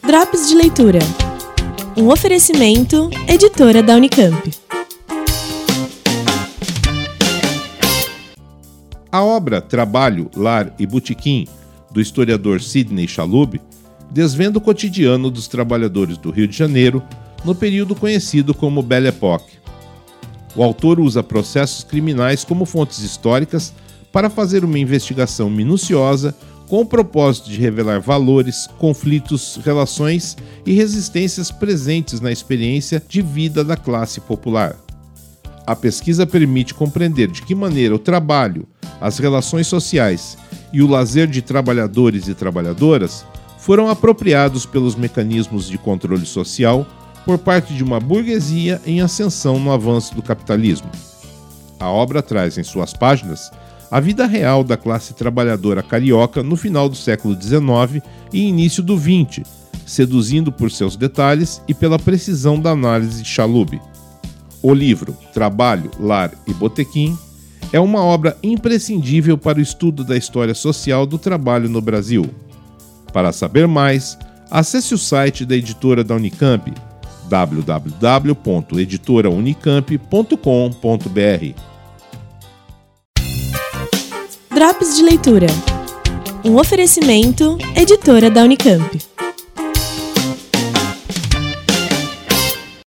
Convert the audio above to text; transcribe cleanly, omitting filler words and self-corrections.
Drops de Leitura. Um oferecimento, editora da Unicamp. A obra Trabalho, Lar e Botequim, do historiador Sidney Chalub, desvenda o cotidiano dos trabalhadores do Rio de Janeiro no período conhecido como Belle Époque. O autor usa processos criminais como fontes históricas para fazer uma investigação minuciosa com o propósito de revelar valores, conflitos, relações e resistências presentes na experiência de vida da classe popular. A pesquisa permite compreender de que maneira o trabalho, as relações sociais e o lazer de trabalhadores e trabalhadoras foram apropriados pelos mecanismos de controle social por parte de uma burguesia em ascensão no avanço do capitalismo. A obra traz em suas páginas a vida real da classe trabalhadora carioca no final do século XIX e início do XX, seduzindo por seus detalhes e pela precisão da análise de Chalub. O livro Trabalho, Lar e Botequim é uma obra imprescindível para o estudo da história social do trabalho no Brasil. Para saber mais, acesse o site da editora da Unicamp, www.editoraunicamp.com.br. Drops de Leitura. Um oferecimento, editora da Unicamp.